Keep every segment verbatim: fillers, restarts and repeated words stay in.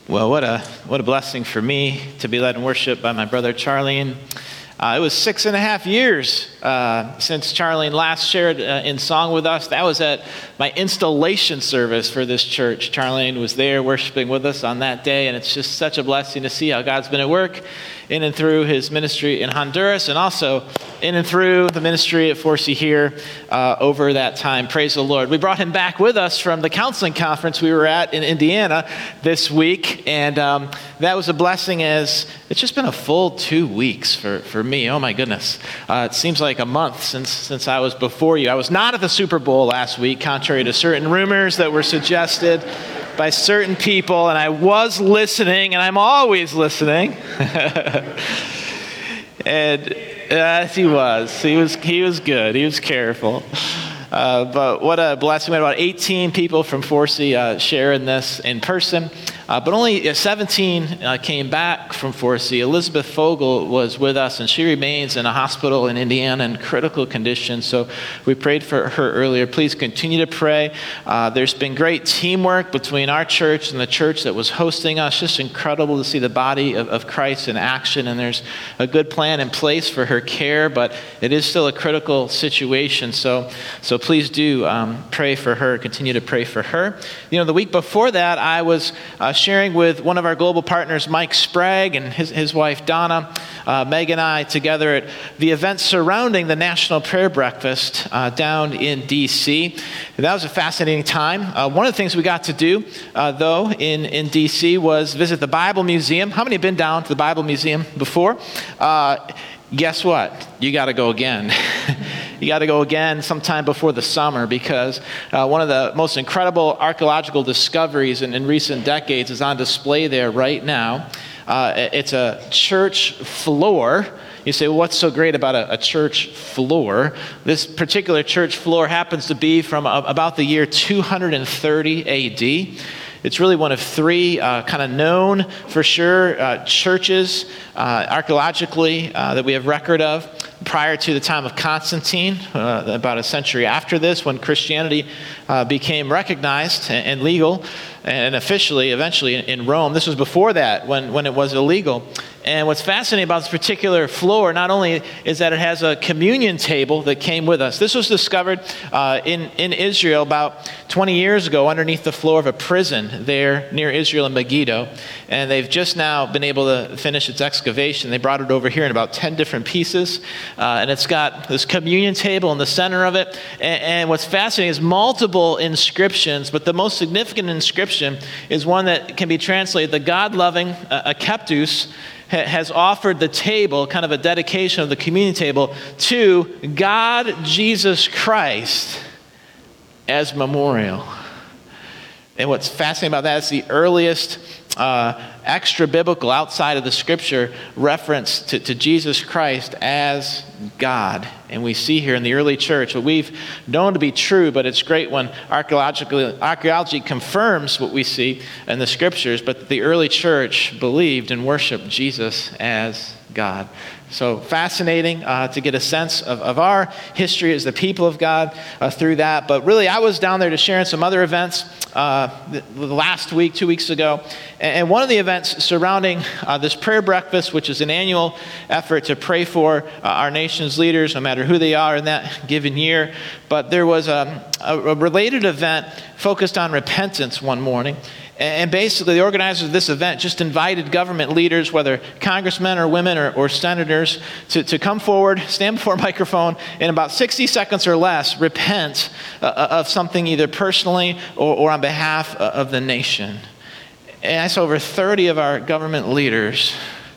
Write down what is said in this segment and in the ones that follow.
Well, what a what a blessing for me to be led in worship by my brother Charlene. Uh, it was six and a half years uh, since Charlene last shared uh, in song with us. That was at my installation service for this church. Charlene was there worshiping with us on that day, and it's just such a blessing to see how God's been at work in and through his ministry in Honduras, and also in and through the ministry at four C here uh, over that time. Praise the Lord. We brought him back with us from the counseling conference we were at in Indiana this week, and um, that was a blessing, as it's just been a full two weeks for, for me. Oh my goodness. Uh, it seems like a month since, since I was before you. I was not at the Super Bowl last week, contrary to certain rumors that were suggested by certain people, and I was listening, and I'm always listening. And yes, he was. He was. He was good. He was careful. Uh, but what a blessing. We had about eighteen people from four C uh, sharing this in person. Uh, but only seventeen uh, came back from four C. Elizabeth Fogel was with us, and she remains in a hospital in Indiana in critical condition. So we prayed for her earlier. Please continue to pray. Uh, there's been great teamwork between our church and the church that was hosting us. Just incredible to see the body of, of Christ in action, and there's a good plan in place for her care, but it is still a critical situation. So, so please do um, pray for her. Continue to pray for her. You know, the week before that, I was uh, sharing with one of our global partners, Mike Sprague, and his, his wife, Donna, uh, Meg and I together at the event surrounding the National Prayer Breakfast uh, down in D C. And that was a fascinating time. Uh, one of the things we got to do, uh, though, in, in D C was visit the Bible Museum. How many have been down to the Bible Museum before? Uh, guess what? You got to go again. You got to go again sometime before the summer, because uh, one of the most incredible archaeological discoveries in, in recent decades is on display there right now. Uh, it's a church floor. You say, well, what's so great about a, a church floor? This particular church floor happens to be from a, about the year two hundred thirty A D. It's really one of three uh, kind of known for sure uh, churches uh, archaeologically uh, that we have record of prior to the time of Constantine, uh, about a century after this, when Christianity uh, became recognized and, and legal and officially eventually in, in Rome. This was before that, when, when it was illegal. And what's fascinating about this particular floor, not only is that it has a communion table that came with us. This was discovered uh, in, in Israel about twenty years ago underneath the floor of a prison there near Israel in Megiddo. And they've just now been able to finish its excavation. They brought it over here in about ten different pieces. Uh, and it's got this communion table in the center of it. And, and what's fascinating is multiple inscriptions, but the most significant inscription is one that can be translated, the God-loving uh, Akeptus has offered the table, kind of a dedication of the communion table, to God Jesus Christ as memorial. And what's fascinating about that is the earliest uh, extra-biblical, outside of the scripture, reference to, to Jesus Christ as God. And we see here in the early church what we've known to be true, but it's great when archaeologically, archaeology confirms what we see in the scriptures, but the early church believed and worshiped Jesus as God. So fascinating uh, to get a sense of, of our history as the people of God uh, through that. But really, I was down there to share in some other events uh, the, the last week, two weeks ago. And, and one of the events surrounding uh, this prayer breakfast, which is an annual effort to pray for uh, our nation's leaders, no matter who they are in that given year. But there was a, a, a related event focused on repentance one morning. And basically, the organizers of this event just invited government leaders, whether congressmen or women or, or senators, to, to come forward, stand before a microphone, in about sixty seconds or less, repent uh, of something either personally or, or on behalf of the nation. And I saw over thirty of our government leaders,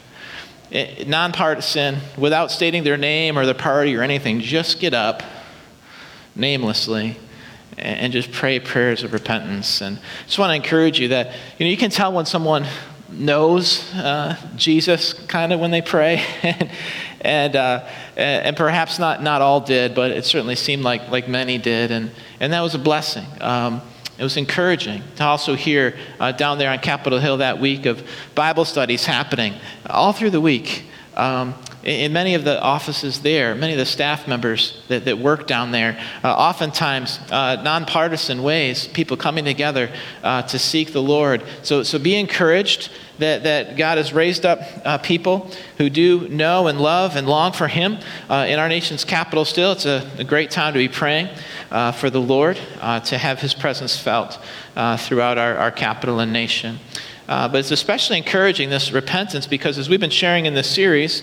nonpartisan, without stating their name or their party or anything, just get up, namelessly, and just pray prayers of repentance. And I just want to encourage you that, you know, you can tell when someone knows uh, Jesus kind of when they pray, and and, uh, and perhaps not not all did, but it certainly seemed like like many did, and and that was a blessing. Um, it was encouraging to also hear uh, down there on Capitol Hill that week of Bible studies happening all through the week. um, in, in many of the offices there, many of the staff members that, that work down there, uh, oftentimes uh, nonpartisan ways, people coming together uh, to seek the Lord. So, so be encouraged that, that God has raised up uh, people who do know and love and long for Him uh, in our nation's capital still. It's a, a great time to be praying uh, for the Lord, uh, to have His presence felt uh, throughout our, our capital and nation. Uh, but it's especially encouraging, this repentance, because as we've been sharing in this series,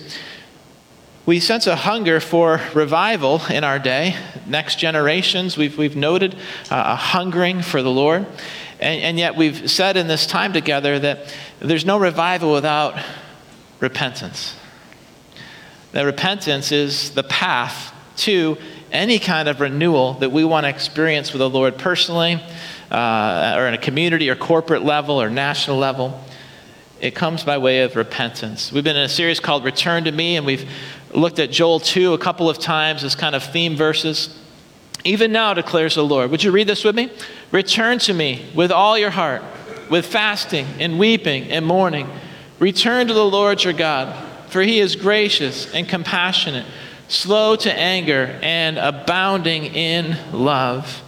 we sense a hunger for revival in our day. Next generations, we've, we've noted uh, a hungering for the Lord. And, and yet we've said in this time together that there's no revival without repentance. That repentance is the path to any kind of renewal that we want to experience with the Lord personally, uh, or in a community or corporate level or national level. It comes by way of repentance. We've been in a series called Return to Me, and we've looked at Joel two a couple of times as kind of theme verses. Even now, declares the Lord. Would you read this with me? Return to me with all your heart, with fasting and weeping and mourning. Return to the Lord your God, for He is gracious and compassionate, slow to anger and abounding in love.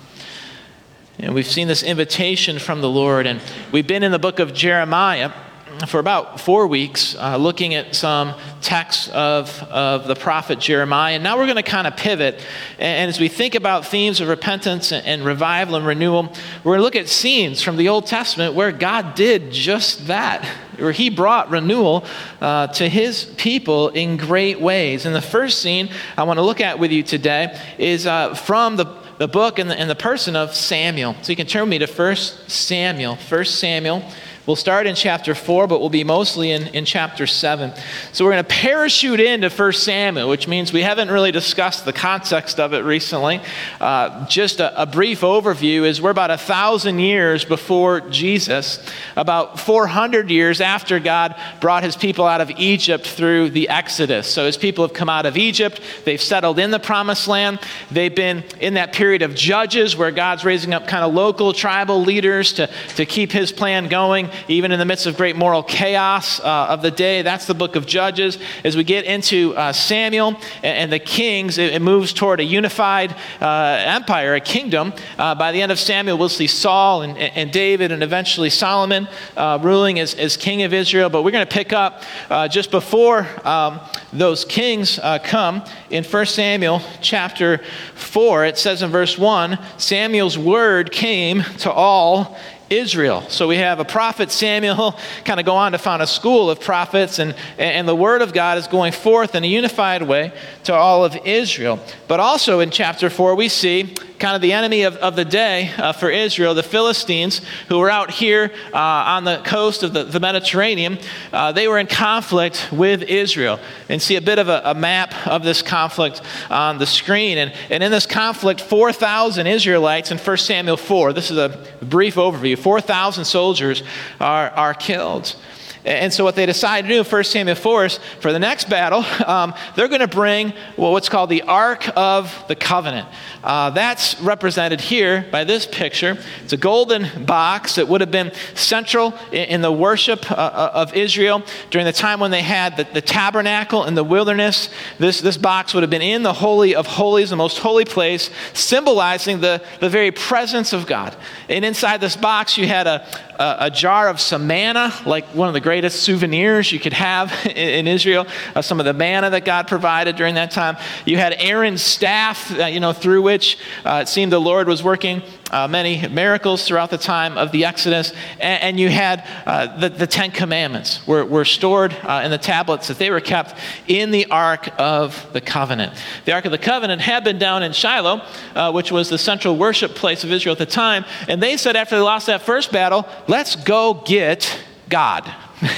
And we've seen this invitation from the Lord, and we've been in the book of Jeremiah for about four weeks, uh, looking at some texts of, of the prophet Jeremiah. And now we're going to kind of pivot. And, and as we think about themes of repentance and, and revival and renewal, we're going to look at scenes from the Old Testament where God did just that, where He brought renewal uh, to His people in great ways. And the first scene I want to look at with you today is uh, from the, the book and the, and the person of Samuel. So you can turn with me to First Samuel. First Samuel. We'll start in chapter four, but we'll be mostly in, in chapter seven. So we're going to parachute into First Samuel, which means we haven't really discussed the context of it recently. Uh, just a, a brief overview is we're about a thousand years before Jesus, about four hundred years after God brought His people out of Egypt through the Exodus. So His people have come out of Egypt. They've settled in the Promised Land. They've been in that period of judges where God's raising up kind of local tribal leaders to, to keep His plan going, even in the midst of great moral chaos uh, of the day. That's the book of Judges. As we get into uh, Samuel and, and the kings, it, it moves toward a unified uh, empire, a kingdom. Uh, by the end of Samuel, we'll see Saul and, and David and eventually Solomon uh, ruling as, as king of Israel. But we're going to pick up uh, just before um, those kings uh, come in First Samuel chapter four. It says in verse one, Samuel's word came to all Israel. So we have a prophet Samuel kind of go on to found a school of prophets, and, and the word of God is going forth in a unified way to all of Israel. But also in chapter four, we see kind of the enemy of, of the day uh, for Israel, the Philistines, who were out here uh, on the coast of the, the Mediterranean. Uh, they were in conflict with Israel. And see a bit of a, a map of this conflict on the screen. And, and in this conflict, four thousand Israelites in First Samuel four, this is a brief overview, four thousand soldiers are, are killed. And so what they decide to do in First Samuel four is, for the next battle, um, they're going to bring well, what's called the Ark of the Covenant. Uh, that's represented here by this picture. It's a golden box that would have been central in, in the worship uh, of Israel during the time when they had the, the tabernacle in the wilderness. This, this box would have been in the Holy of Holies, the most holy place, symbolizing the, the very presence of God. And inside this box, you had a, a, a jar of some manna, like one of the greatest souvenirs you could have in, in Israel, uh, some of the manna that God provided during that time. You had Aaron's staff, uh, you know, through which uh, it seemed the Lord was working uh, many miracles throughout the time of the Exodus. And, and you had uh, the, the Ten Commandments were, were stored uh, in the tablets that they were kept in the Ark of the Covenant. The Ark of the Covenant had been down in Shiloh, uh, which was the central worship place of Israel at the time. And they said after they lost that first battle, let's go get God.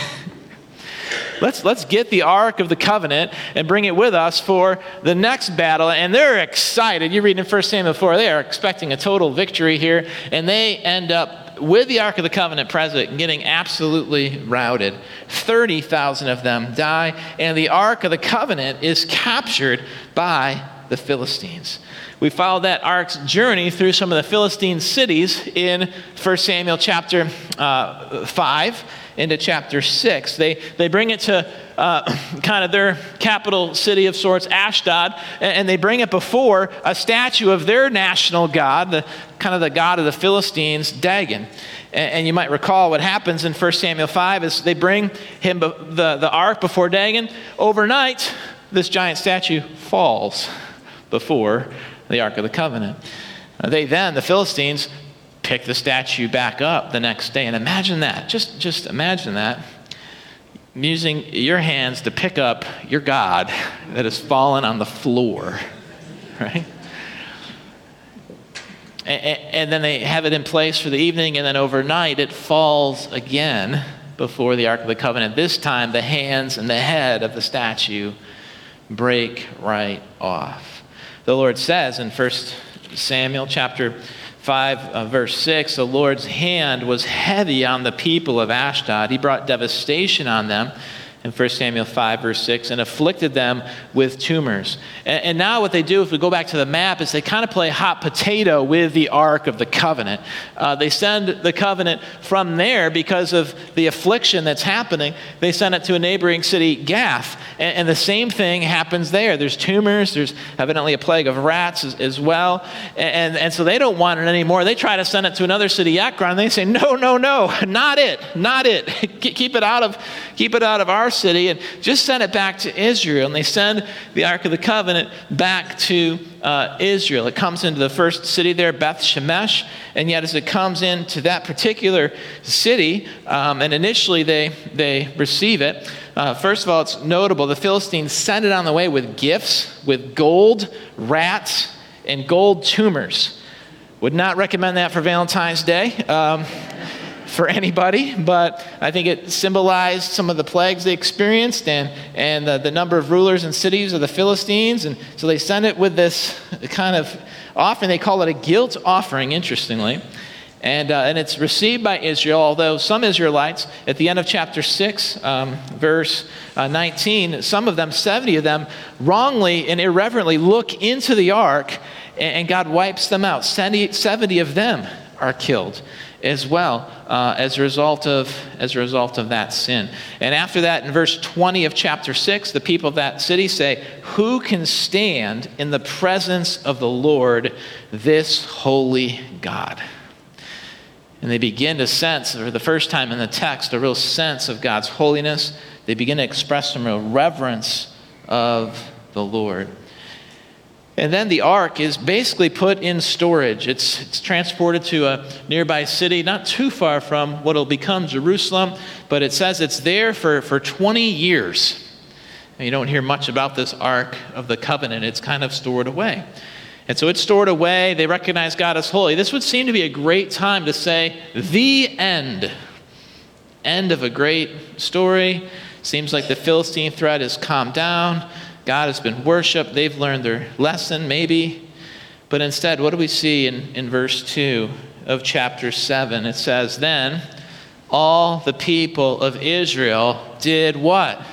Let's, let's get the Ark of the Covenant and bring it with us for the next battle. And they're excited. You read in First Samuel four, they are expecting a total victory here. And they end up with the Ark of the Covenant present and getting absolutely routed. thirty thousand of them die. And the Ark of the Covenant is captured by the Philistines. We follow that ark's journey through some of the Philistine cities in First Samuel chapter uh, five into chapter six. They, they bring it to uh, kind of their capital city of sorts, Ashdod, and, and they bring it before a statue of their national god, the kind of the god of the Philistines, Dagon. And, and you might recall what happens in First Samuel five is they bring him be, the, the ark before Dagon. Overnight, this giant statue falls before the Ark of the Covenant. Uh, they then, the Philistines, pick the statue back up the next day. And imagine that. Just, just imagine that. Using your hands to pick up your God that has fallen on the floor. Right? And, and then they have it in place for the evening, and then overnight it falls again before the Ark of the Covenant. This time the hands and the head of the statue break right off. The Lord says in First Samuel chapter five, uh, verse six, the Lord's hand was heavy on the people of Ashdod. He brought devastation on them in First Samuel five, verse six, and afflicted them with tumors. And, and now what they do, if we go back to the map, is they kind of play hot potato with the Ark of the Covenant. Uh, they send the covenant from there because of the affliction that's happening. They send it to a neighboring city, Gath. And, and the same thing happens there. There's tumors. There's evidently a plague of rats as, as well. And, and, and so they don't want it anymore. They try to send it to another city, Ekron. And they say, no, no, no, not it, not it. Keep it out of, keep it out of our city, and just send it back to Israel. And they send the Ark of the Covenant back to uh, Israel. It comes into the first city there, Beth Shemesh, and yet as it comes into that particular city, um, and initially they they receive it, uh, first of all, it's notable, the Philistines send it on the way with gifts, with gold, rats, and gold tumors. Would not recommend that for Valentine's Day. Um, for anybody, but I think it symbolized some of the plagues they experienced and, and the, the number of rulers and cities of the Philistines. And so they send it with this kind of offering. They call it a guilt offering, interestingly. And, uh, and it's received by Israel, although some Israelites, at the end of chapter six, um, verse uh, nineteen, some of them, seventy of them, wrongly and irreverently look into the ark, and, and God wipes them out. seventy, seventy of them are killed as well uh, as a result of as a result of that sin. And after that, in verse twenty of chapter six, the people of that city say, "Who can stand in the presence of the Lord, this holy God?" And they begin to sense, for the first time in the text, a real sense of God's holiness. They begin to express some real reverence of the Lord. And then the ark is basically put in storage. It's, it's transported to a nearby city, not too far from what will become Jerusalem, but it says it's there for, for twenty years. And you don't hear much about this Ark of the Covenant. It's kind of stored away. And so it's stored away. They recognize God as holy. This would seem to be a great time to say, the end. End of a great story. Seems like the Philistine threat has calmed down. God has been worshipped. They've learned their lesson, maybe. But instead, what do we see in, in verse two of chapter seven? It says, "Then all the people of Israel did what?"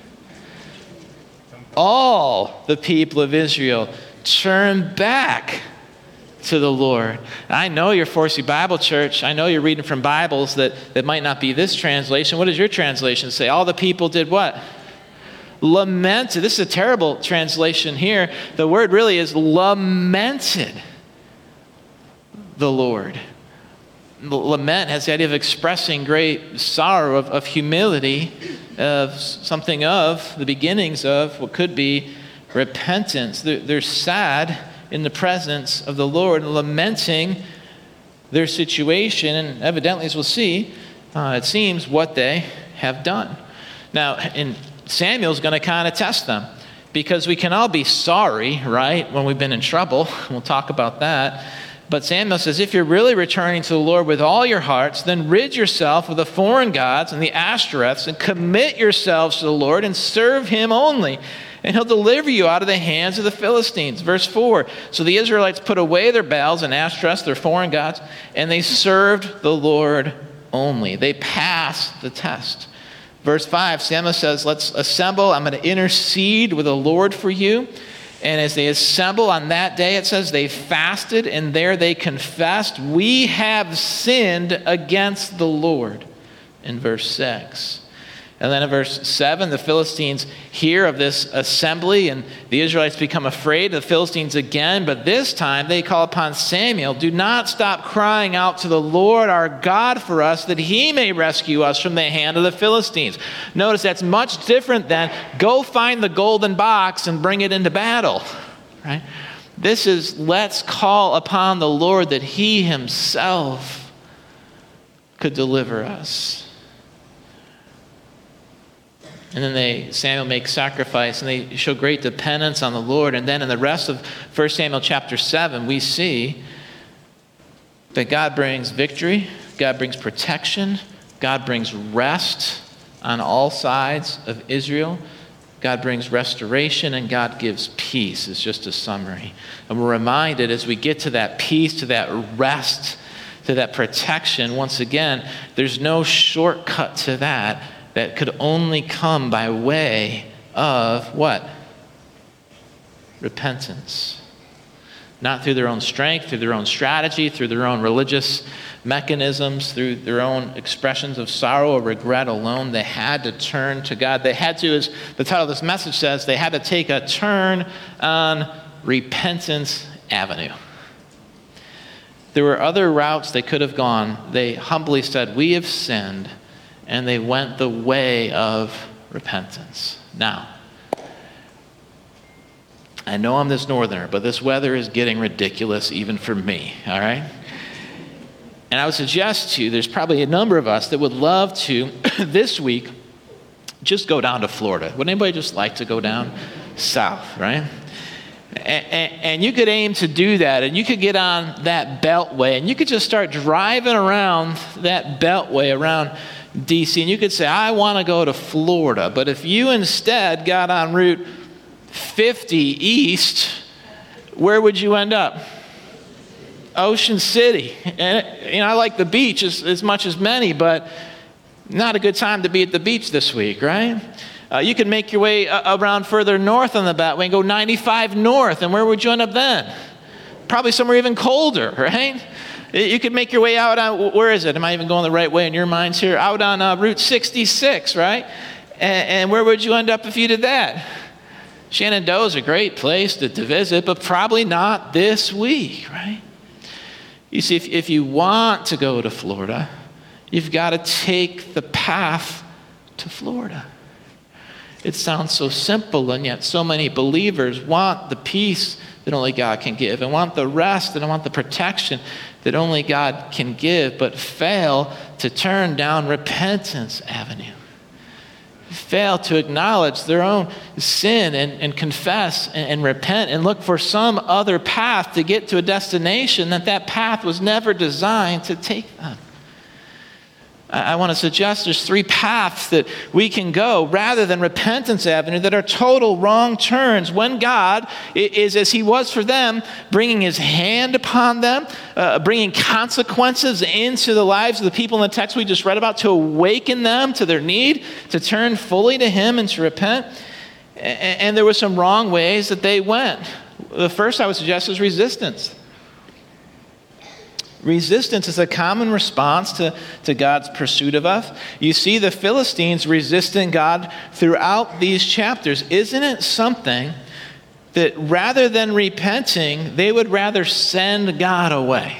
All the people of Israel turned back to the Lord. I know you're Forsey Bible Church. I know you're reading from Bibles that, that might not be this translation. What does your translation say? All the people did what? Lamented. This is a terrible translation here. The word really is lamented the Lord. Lament has the idea of expressing great sorrow, of, of humility, of something of the beginnings of what could be repentance. They're, they're sad in the presence of the Lord, lamenting their situation, and evidently, as we'll see, uh, it seems what they have done. Now, in Samuel's going to kind of test them, because we can all be sorry, right, when we've been in trouble. We'll talk about that. But Samuel says, if you're really returning to the Lord with all your hearts, then rid yourself of the foreign gods and the Ashtoreths and commit yourselves to the Lord and serve him only. And he'll deliver you out of the hands of the Philistines. Verse four, so the Israelites put away their Baals and Ashtoreths, their foreign gods, and they served the Lord only. They passed the test. Verse five, Samuel says, let's assemble. I'm going to intercede with the Lord for you. And as they assembled on that day, it says they fasted, and there they confessed, "We have sinned against the Lord," in verse six. And then in verse seven, the Philistines hear of this assembly, and the Israelites become afraid of the Philistines again. But this time they call upon Samuel, "Do not stop crying out to the Lord our God for us, that he may rescue us from the hand of the Philistines." Notice that's much different than go find the golden box and bring it into battle, right? This is, let's call upon the Lord that he himself could deliver us. And then they, Samuel makes sacrifice, and they show great dependence on the Lord. And then in the rest of First Samuel chapter seven, we see that God brings victory, God brings protection, God brings rest on all sides of Israel. God brings restoration, and God gives peace. It's just a summary. And we're reminded as we get to that peace, to that rest, to that protection, once again, there's no shortcut to that. That could only come by way of what? Repentance. Not through their own strength, through their own strategy, through their own religious mechanisms, through their own expressions of sorrow or regret alone. They had to turn to God. They had to, as the title of this message says, they had to take a turn on Repentance Avenue. There were other routes they could have gone. They humbly said, "We have sinned," and they went the way of repentance. Now, I know I'm this northerner, but this weather is getting ridiculous even for me, all right? And I would suggest to you, there's probably a number of us that would love to, this week, just go down to Florida. Would anybody just like to go down south, right? And, and, and you could aim to do that, and you could get on that beltway, and you could just start driving around that beltway around D C, and you could say, "I want to go to Florida." But if you instead got on Route fifty east, where would you end up? Ocean City. And you know, I like the beach as, as much as many, but not a good time to be at the beach this week, right? Uh, you could make your way uh, around further north on the Beltway and go ninety-five north, and where would you end up then? Probably somewhere even colder, right? You could make your way out on, where is it? Am I even going the right way in your minds here? Out on uh, Route sixty-six, right? And, and where would you end up if you did that? Shenandoah is a great place to, to visit, but probably not this week, right? You see, if, if you want to go to Florida, you've got to take the path to Florida. It sounds so simple, and yet so many believers want the peace that only God can give, and want the rest and want the protection that only God can give, but fail to turn down Repentance Avenue. Fail to acknowledge their own sin and, and confess and, and repent and look for some other path to get to a destination that that path was never designed to take them. I want to suggest there's three paths that we can go rather than Repentance Avenue that are total wrong turns when God is, as he was for them, bringing his hand upon them, uh, bringing consequences into the lives of the people in the text we just read about to awaken them to their need to turn fully to him and to repent. And, and there were some wrong ways that they went. The first I would suggest is resistance. Resistance is a common response to, to God's pursuit of us. You see the Philistines resisting God throughout these chapters. Isn't it something that rather than repenting, they would rather send God away?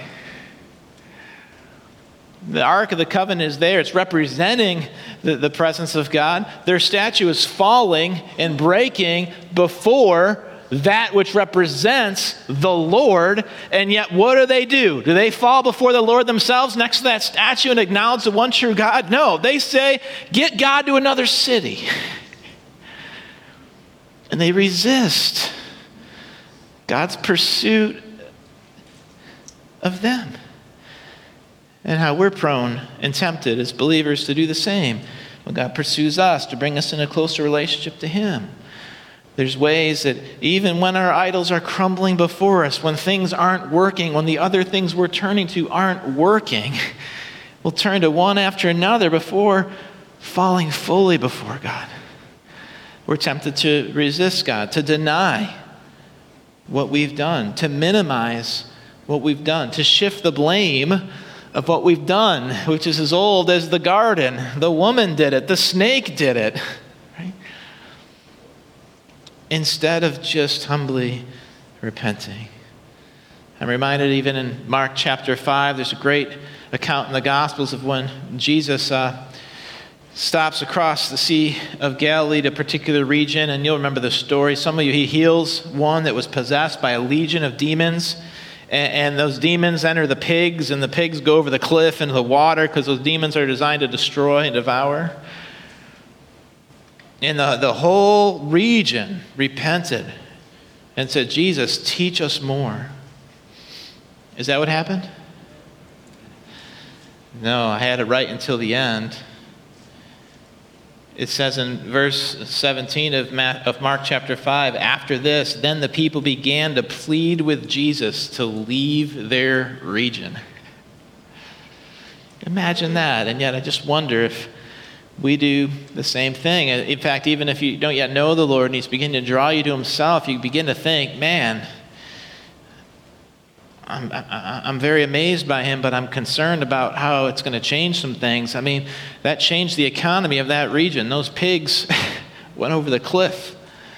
The Ark of the Covenant is there. It's representing the, the presence of God. Their statue is falling and breaking before that which represents the Lord, and yet what do they do? Do they fall before the Lord themselves next to that statue and acknowledge the one true God? No, they say, get God to another city. And they resist God's pursuit of them. And how we're prone and tempted as believers to do the same when God pursues us to bring us in a closer relationship to him. There's ways that even when our idols are crumbling before us, when things aren't working, when the other things we're turning to aren't working, we'll turn to one after another before falling fully before God. We're tempted to resist God, to deny what we've done, to minimize what we've done, to shift the blame of what we've done, which is as old as the garden. The woman did it. The snake did it. Right? Instead of just humbly repenting. I'm reminded even in Mark chapter five, there's a great account in the Gospels of when Jesus uh, stops across the Sea of Galilee to a particular region, and you'll remember the story. Some of you, he heals one that was possessed by a legion of demons, and, and those demons enter the pigs, and the pigs go over the cliff into the water because those demons are designed to destroy and devour. And the, the whole region repented and said, Jesus, teach us more. Is that what happened? No, I had it right until the end. It says in verse seventeen of Mark chapter five, after this, then the people began to plead with Jesus to leave their region. Imagine that. And yet I just wonder if we do the same thing. In fact, even if you don't yet know the Lord and he's beginning to draw you to himself, you begin to think, man, I'm, I'm very amazed by him, but I'm concerned about how it's going to change some things. I mean, that changed the economy of that region. Those pigs went over the cliff.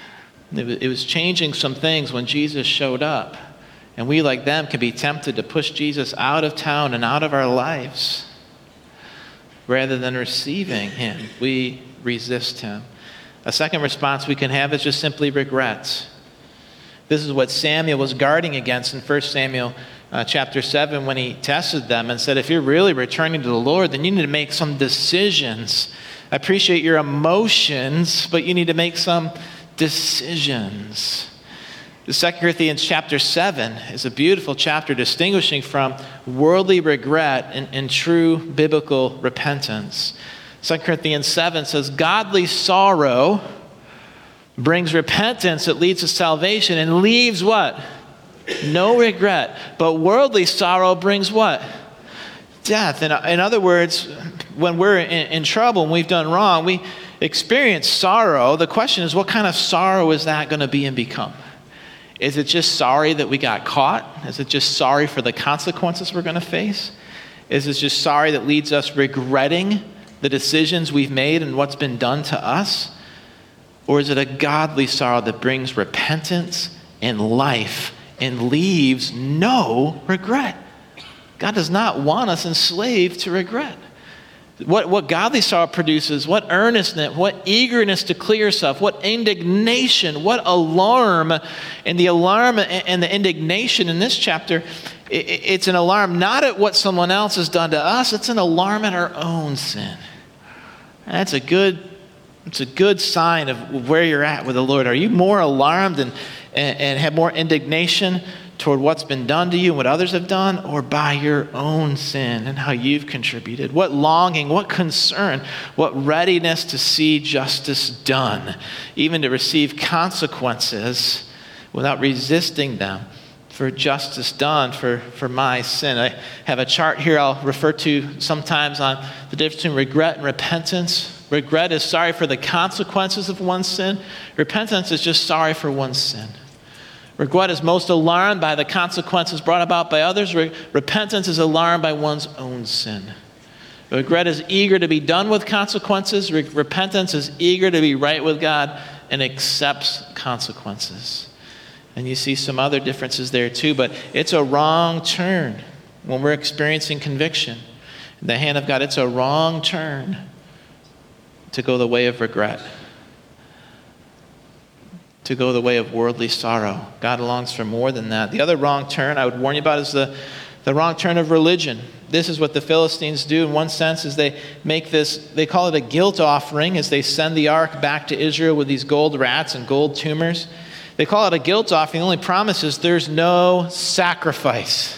It was changing some things when Jesus showed up. And we, like them, can be tempted to push Jesus out of town and out of our lives. Rather than receiving him, we resist him. A second response we can have is just simply regret. This is what Samuel was guarding against in First Samuel uh, chapter seven when he tested them and said, if you're really returning to the Lord, then you need to make some decisions. I appreciate your emotions, but you need to make some decisions. The Second Corinthians chapter seven is a beautiful chapter distinguishing from worldly regret and, and true biblical repentance. Second Corinthians seven says, godly sorrow brings repentance that leads to salvation and leaves what? No regret. But worldly sorrow brings what? Death. In, in other words, when we're in, in trouble and we've done wrong, we experience sorrow. The question is, what kind of sorrow is that going to be and become? Is it just sorry that we got caught? Is it just sorry for the consequences we're going to face? Is it just sorry that leads us regretting the decisions we've made and what's been done to us? Or is it a godly sorrow that brings repentance and life and leaves no regret? God does not want us enslaved to regret. What, what godly sorrow produces, what earnestness, what eagerness to clear yourself, what indignation, what alarm. And the alarm and the indignation in this chapter, it, it's an alarm not at what someone else has done to us, it's an alarm at our own sin. And that's a good, it's a good sign of where you're at with the Lord. Are you more alarmed and, and, and have more indignation toward what's been done to you and what others have done, or by your own sin and how you've contributed? What longing, what concern, what readiness to see justice done, even to receive consequences without resisting them for justice done for, for my sin. I have a chart here I'll refer to sometimes on the difference between regret and repentance. Regret is sorry for the consequences of one's sin. Repentance is just sorry for one's sin. Regret is most alarmed by the consequences brought about by others. Re- repentance is alarmed by one's own sin. Regret is eager to be done with consequences. Re- repentance is eager to be right with God and accepts consequences. And you see some other differences there too, but it's a wrong turn when we're experiencing conviction. In the hand of God, it's a wrong turn to go the way of regret, to go the way of worldly sorrow. God longs for more than that. The other wrong turn I would warn you about is the, the wrong turn of religion. This is what the Philistines do in one sense, is they make this, they call it a guilt offering as they send the ark back to Israel with these gold rats and gold tumors. They call it a guilt offering. The only promise is there's no sacrifice.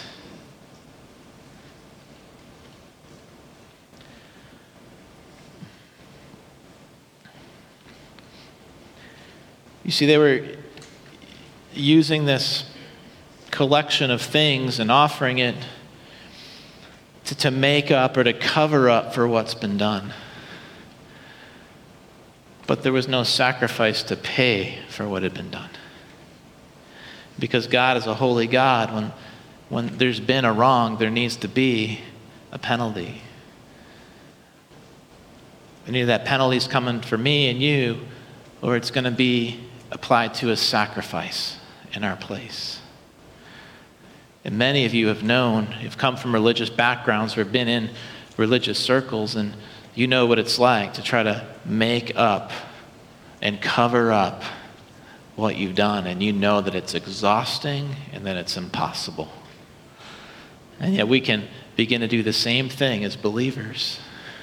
You see, they were using this collection of things and offering it to, to make up or to cover up for what's been done. But there was no sacrifice to pay for what had been done. Because God is a holy God. When, when there's been a wrong, there needs to be a penalty. And either that penalty is coming for me and you, or it's going to be applied to a sacrifice in our place. And many of you have known, have come from religious backgrounds or have been in religious circles, and you know what it's like to try to make up and cover up what you've done, and you know that it's exhausting and that it's impossible. And yet we can begin to do the same thing as believers.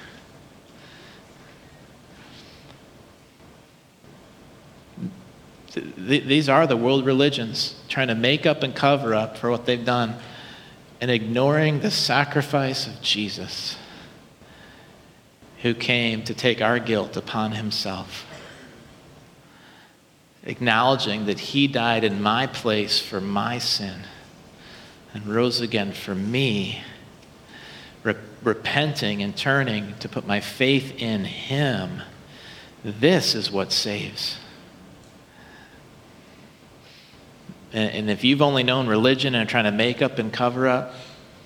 These are the world religions, trying to make up and cover up for what they've done and ignoring the sacrifice of Jesus, who came to take our guilt upon himself, acknowledging that he died in my place for my sin and rose again for me, Re- repenting and turning to put my faith in him. This is what saves. And if you've only known religion and are trying to make up and cover up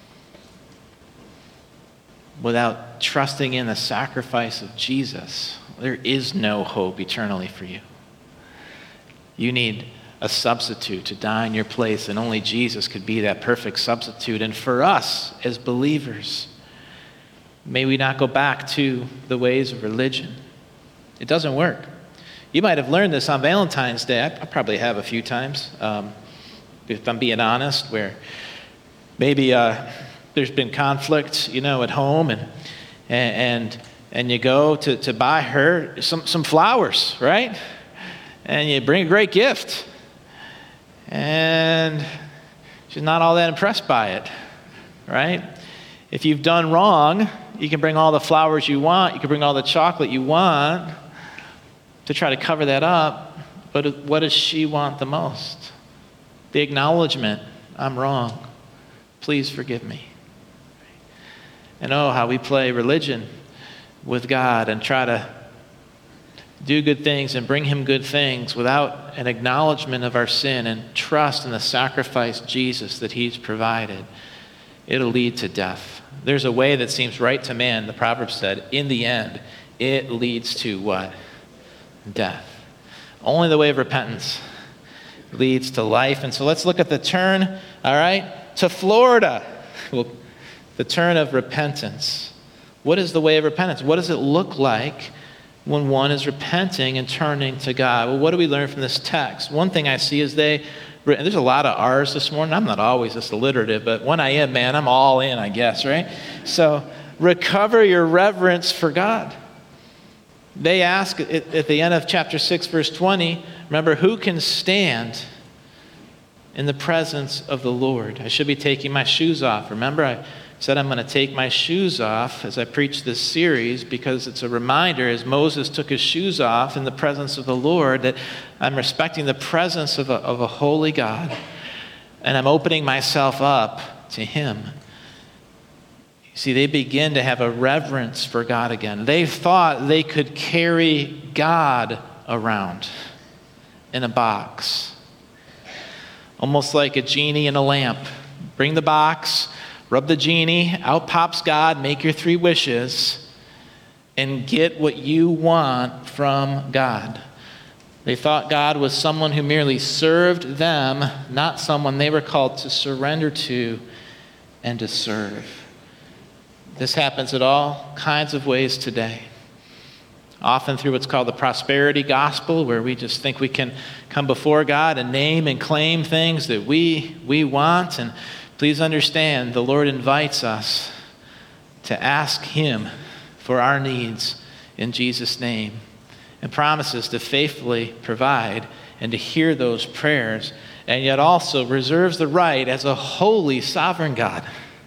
without trusting in the sacrifice of Jesus, there is no hope eternally for you. You need a substitute to die in your place, and only Jesus could be that perfect substitute. And for us as believers, may we not go back to the ways of religion. It doesn't work. You might have learned this on Valentine's Day. I, I probably have a few times, um, if I'm being honest, where maybe uh, there's been conflict, you know, at home, and and and you go to, to buy her some, some flowers, right? And you bring a great gift. And she's not all that impressed by it, right? If you've done wrong, you can bring all the flowers you want, you can bring all the chocolate you want to try to cover that up, but what does she want the most? The acknowledgement, I'm wrong. Please forgive me. And oh, how we play religion with God and try to do good things and bring him good things without an acknowledgement of our sin and trust in the sacrifice Jesus that he's provided. It'll lead to death. There's a way that seems right to man, the Proverbs said. In the end, it leads to what? Death. Only the way of repentance leads to life. And so let's look at the turn, all right, to Florida. Well, the turn of repentance. What is the way of repentance? What does it look like when one is repenting and turning to God? Well, what do we learn from this text? One thing I see is they, and there's a lot of R's this morning. I'm not always this alliterative, but when I am, man, I'm all in, I guess, right? So recover your reverence for God. They ask at, at the end of chapter six, verse twenty, remember, who can stand in the presence of the Lord? I should be taking my shoes off. Remember, I said I'm going to take my shoes off as I preach this series because it's a reminder, as Moses took his shoes off in the presence of the Lord, that I'm respecting the presence of a, of a holy God, and I'm opening myself up to him. See, they begin to have a reverence for God again. They thought they could carry God around in a box, almost like a genie in a lamp. Bring the box, rub the genie, out pops God, make your three wishes, and get what you want from God. They thought God was someone who merely served them, not someone they were called to surrender to and to serve. This happens in all kinds of ways today. Often through what's called the prosperity gospel, where we just think we can come before God and name and claim things that we we want. And please understand, the Lord invites us to ask him for our needs in Jesus' name, and promises to faithfully provide and to hear those prayers, and yet also reserves the right as a holy, sovereign God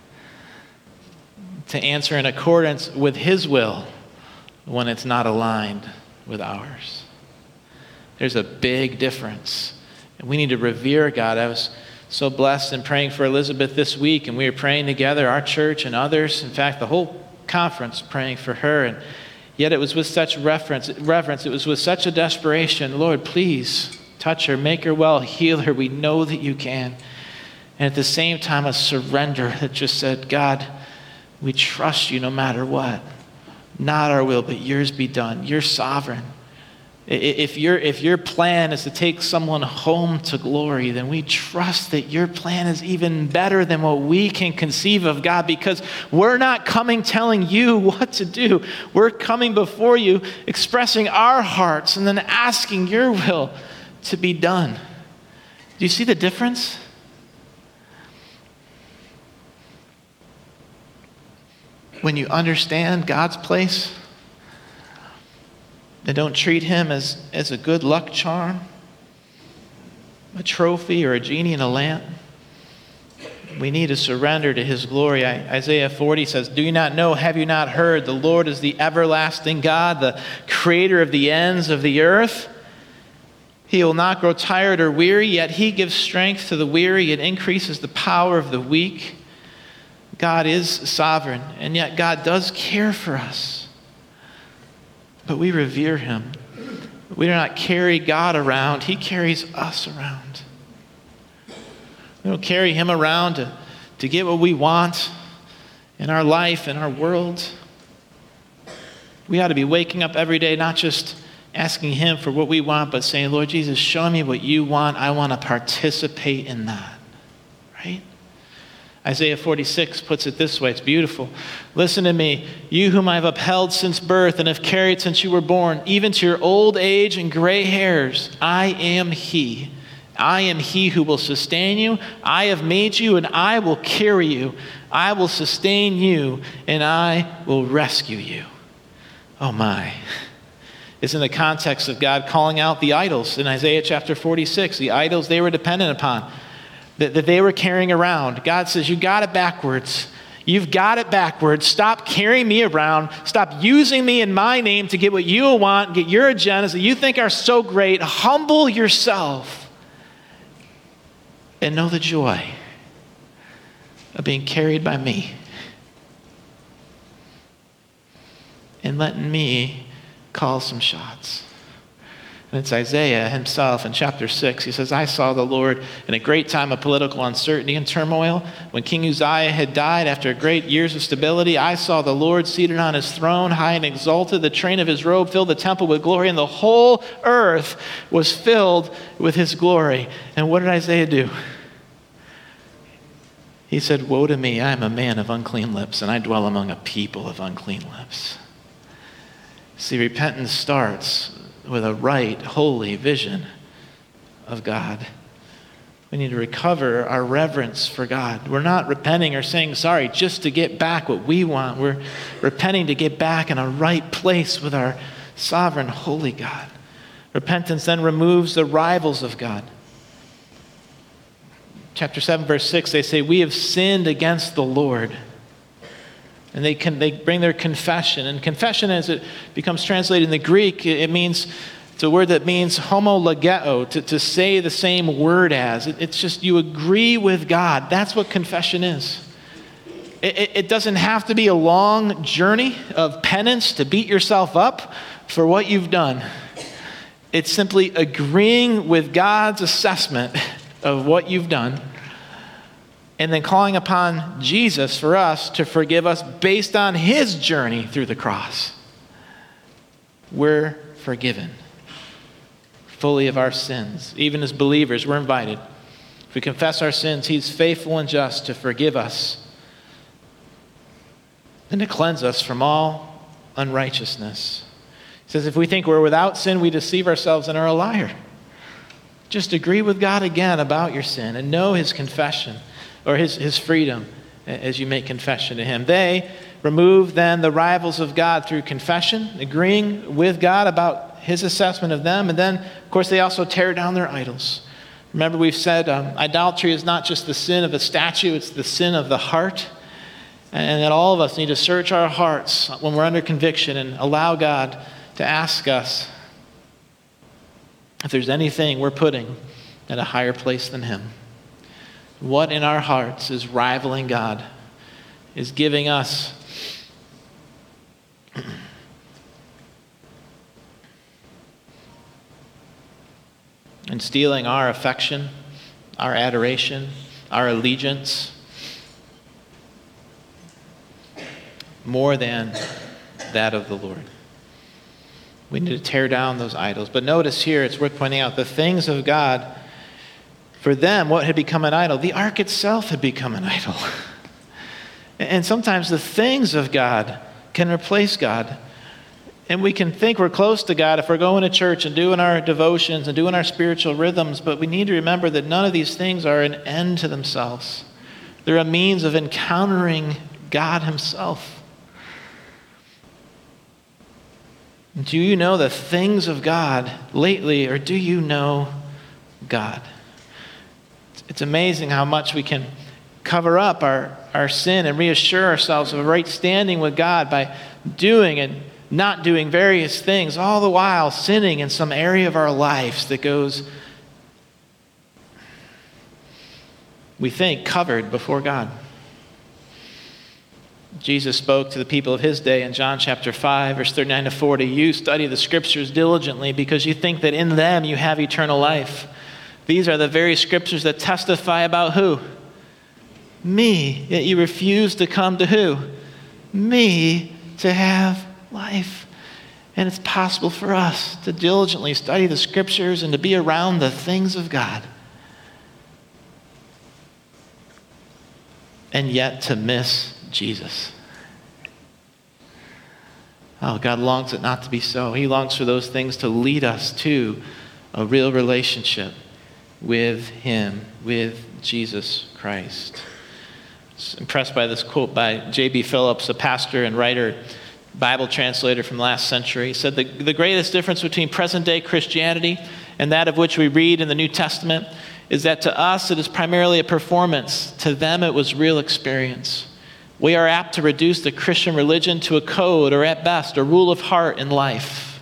to answer in accordance with his will when it's not aligned with ours. There's a big difference. And we need to revere God. I was so blessed in praying for Elizabeth this week, and we were praying together, our church and others. In fact, the whole conference praying for her. And yet it was with such reverence, reverence. It was with such a desperation. Lord, please Touch her, make her well, heal her. We know that you can. And at the same time, a surrender that just said, God, we trust you no matter what. Not our will, but yours be done. You're sovereign. If your, if your plan is to take someone home to glory, then we trust that your plan is even better than what we can conceive of, God, because we're not coming telling you what to do. We're coming before you, expressing our hearts, and then asking your will to be done. Do you see the difference? When you understand God's place, and don't treat him as, as a good luck charm, a trophy, or a genie in a lamp. We need to surrender to his glory. Isaiah forty says, do you not know, have you not heard? The Lord is the everlasting God, the creator of the ends of the earth. He will not grow tired or weary, yet he gives strength to the weary and increases the power of the weak. God is sovereign, and yet God does care for us. But we revere him. We do not carry God around. He carries us around. We don't carry him around to, to get what we want in our life, in our world. We ought to be waking up every day, not just asking him for what we want, but saying, Lord Jesus, show me what you want. I want to participate in that. Right? Isaiah forty-six puts it this way. It's beautiful. Listen to me, you whom I have upheld since birth and have carried since you were born, even to your old age and gray hairs. I am he. I am he who will sustain you. I have made you and I will carry you. I will sustain you and I will rescue you. Oh my. It's in the context of God calling out the idols in Isaiah chapter forty-six, the idols they were dependent upon, that, that they were carrying around. God says, you got it backwards. You've got it backwards. Stop carrying me around. Stop using me in my name to get what you want, get your agendas that you think are so great. Humble yourself and know the joy of being carried by me and letting me call some shots. And it's Isaiah himself in chapter six. He says, I saw the Lord in a great time of political uncertainty and turmoil. When King Uzziah had died after great years of stability, I saw the Lord seated on his throne, high and exalted. The train of his robe filled the temple with glory, and the whole earth was filled with his glory. And what did Isaiah do? He said, woe to me, I am a man of unclean lips, and I dwell among a people of unclean lips. See, repentance starts with a right, holy vision of God. We need to recover our reverence for God. We're not repenting or saying sorry just to get back what we want. We're repenting to get back in a right place with our sovereign, holy God. Repentance then removes the rivals of God. Chapter seven, verse six, they say, we have sinned against the Lord. And they can they bring their confession. And confession, as it becomes translated in the Greek, it means, it's a word that means homologeo, to, to say the same word as. It, it's just you agree with God. That's what confession is. It, it, it doesn't have to be a long journey of penance to beat yourself up for what you've done. It's simply agreeing with God's assessment of what you've done, and then calling upon Jesus for us to forgive us based on his journey through the cross. We're forgiven fully of our sins. Even as believers, we're invited. If we confess our sins, he's faithful and just to forgive us and to cleanse us from all unrighteousness. He says if we think we're without sin, we deceive ourselves and are a liar. Just agree with God again about your sin and know his confession or his, his freedom as you make confession to him. They remove then the rivals of God through confession, agreeing with God about his assessment of them. And then, of course, they also tear down their idols. Remember, we've said um, idolatry is not just the sin of a statue, it's the sin of the heart. And that all of us need to search our hearts when we're under conviction and allow God to ask us if there's anything we're putting at a higher place than him. What in our hearts is rivaling God, is giving us and stealing our affection, our adoration, our allegiance, more than that of the Lord. We need to tear down those idols. But notice here, it's worth pointing out, the things of God, for them, what had become an idol? The ark itself had become an idol. And sometimes the things of God can replace God. And we can think we're close to God if we're going to church and doing our devotions and doing our spiritual rhythms, but we need to remember that none of these things are an end to themselves. They're a means of encountering God himself. Do you know the things of God lately, or do you know God? It's amazing how much we can cover up our, our sin and reassure ourselves of a right standing with God by doing and not doing various things, all the while sinning in some area of our lives that goes, we think, covered before God. Jesus spoke to the people of his day in John chapter five, verse thirty-nine to forty. You study the scriptures diligently because you think that in them you have eternal life. These are the very scriptures that testify about who? Me. Yet you refuse to come to who? Me, to have life. And it's possible for us to diligently study the scriptures and to be around the things of God, and yet to miss Jesus. Oh, God longs it not to be so. He longs for those things to lead us to a real relationship with him, with Jesus Christ. I was impressed by this quote by J B Phillips, a pastor and writer, Bible translator from last century. He said, the, the greatest difference between present-day Christianity and that of which we read in the New Testament is that to us it is primarily a performance. To them it was real experience. We are apt to reduce the Christian religion to a code, or at best, a rule of heart in life.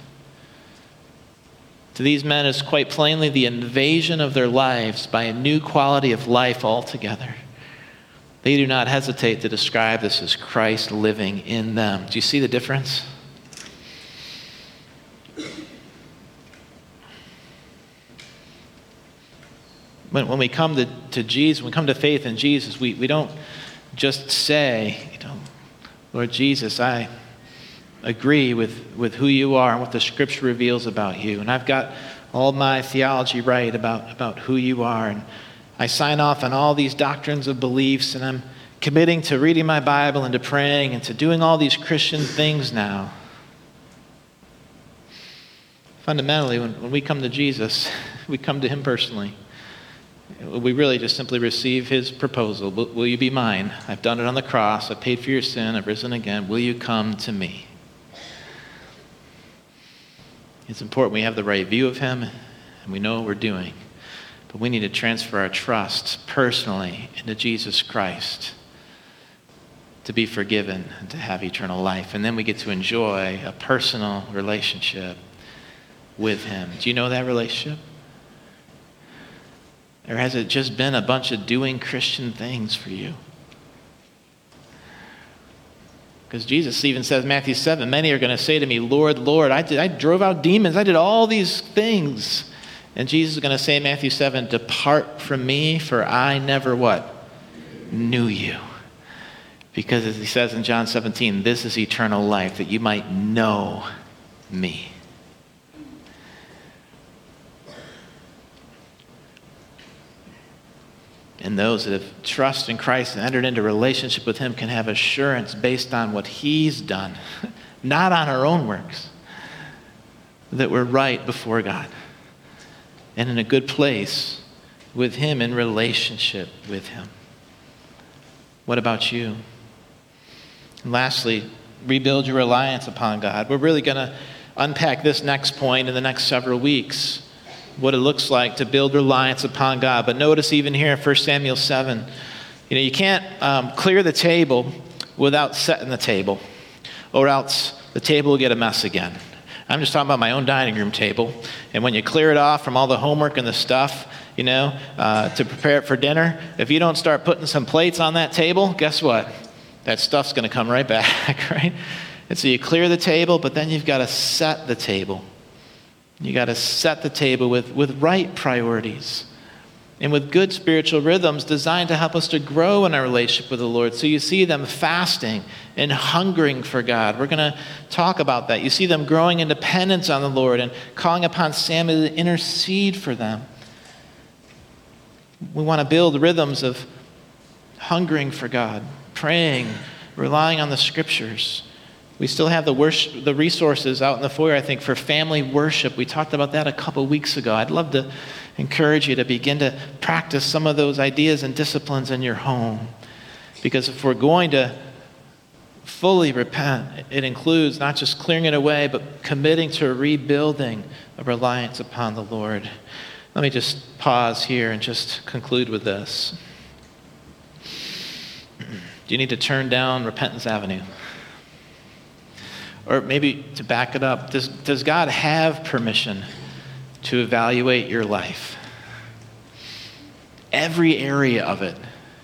To these men, it's quite plainly the invasion of their lives by a new quality of life altogether. They do not hesitate to describe this as Christ living in them. Do you see the difference? When, when we come to, to Jesus, when we come to faith in Jesus, we, we don't just say, you know, Lord Jesus, I agree with, with who you are and what the scripture reveals about you. And I've got all my theology right about, about who you are. And I sign off on all these doctrines of beliefs, and I'm committing to reading my Bible and to praying and to doing all these Christian things now. Fundamentally, when, when we come to Jesus, we come to him personally. We really just simply receive his proposal. Will, will you be mine? I've done it on the cross. I've paid for your sin. I've risen again. Will you come to me? It's important we have the right view of him and we know what we're doing. But we need to transfer our trust personally into Jesus Christ to be forgiven and to have eternal life. And then we get to enjoy a personal relationship with him. Do you know that relationship? Or has it just been a bunch of doing Christian things for you? Because Jesus even says, Matthew seven, many are going to say to me, Lord, Lord, I, did, I drove out demons. I did all these things. And Jesus is going to say in Matthew seven, depart from me, for I never what? Knew you. Because as he says in John seventeen, this is eternal life, that you might know me. And those that have trusted in Christ and entered into relationship with him can have assurance based on what he's done, not on our own works, that we're right before God and in a good place with him, in relationship with him. What about you? And lastly, rebuild your reliance upon God. We're really going to unpack this next point in the next several weeks, what it looks like to build reliance upon God. But notice even here in First Samuel seven, you know, you can't um, clear the table without setting the table, or else the table will get a mess again. I'm just talking about my own dining room table. And when you clear it off from all the homework and the stuff, you know, uh, to prepare it for dinner, if you don't start putting some plates on that table, guess what? That stuff's going to come right back, right? And so you clear the table, but then you've got to set the table. You got to set the table with, with right priorities and with good spiritual rhythms designed to help us to grow in our relationship with the Lord. So you see them fasting and hungering for God. We're going to talk about that. You see them growing in dependence on the Lord and calling upon Samuel to intercede for them. We want to build rhythms of hungering for God, praying, relying on the scriptures. We still have the worship, the resources out in the foyer, I think, for family worship. We talked about that a couple weeks ago. I'd love to encourage you to begin to practice some of those ideas and disciplines in your home. Because if we're going to fully repent, it includes not just clearing it away, but committing to rebuilding a reliance upon the Lord. Let me just pause here and just conclude with this. Do you need to turn down Repentance Avenue? Or maybe to back it up, does, does God have permission to evaluate your life? Every area of it.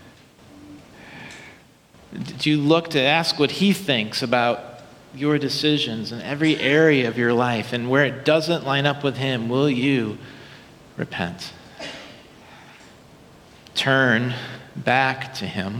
Do you look to ask what he thinks about your decisions in every area of your life? And where it doesn't line up with him, will you repent? Turn back to him.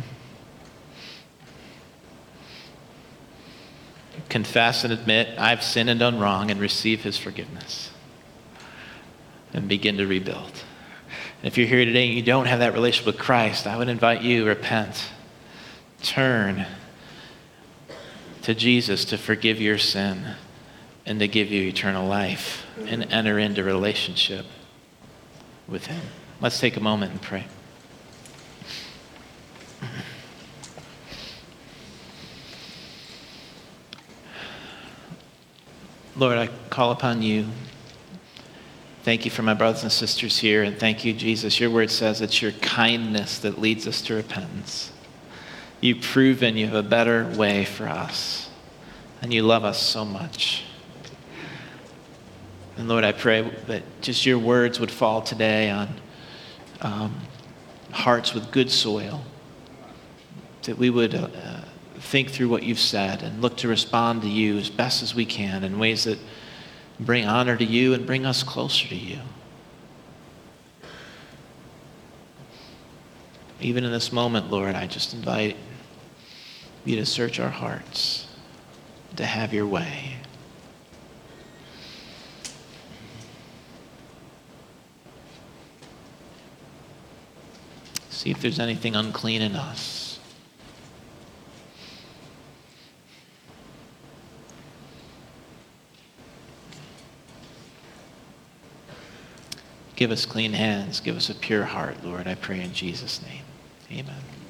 Confess and admit, I've sinned and done wrong, and receive his forgiveness. And begin to rebuild. And if you're here today and you don't have that relationship with Christ, I would invite you, repent. Turn to Jesus to forgive your sin and to give you eternal life and enter into relationship with him. Let's take a moment and pray. Lord, I call upon you. Thank you for my brothers and sisters here, and thank you, Jesus. Your word says it's your kindness that leads us to repentance. You've proven you have a better way for us, and you love us so much. And Lord, I pray that just your words would fall today on um, hearts with good soil, that we would uh, think through what you've said and look to respond to you as best as we can in ways that bring honor to you and bring us closer to you. Even in this moment, Lord, I just invite you to search our hearts, to have your way. See if there's anything unclean in us. Give us clean hands. Give us a pure heart, Lord. I pray in Jesus' name. Amen.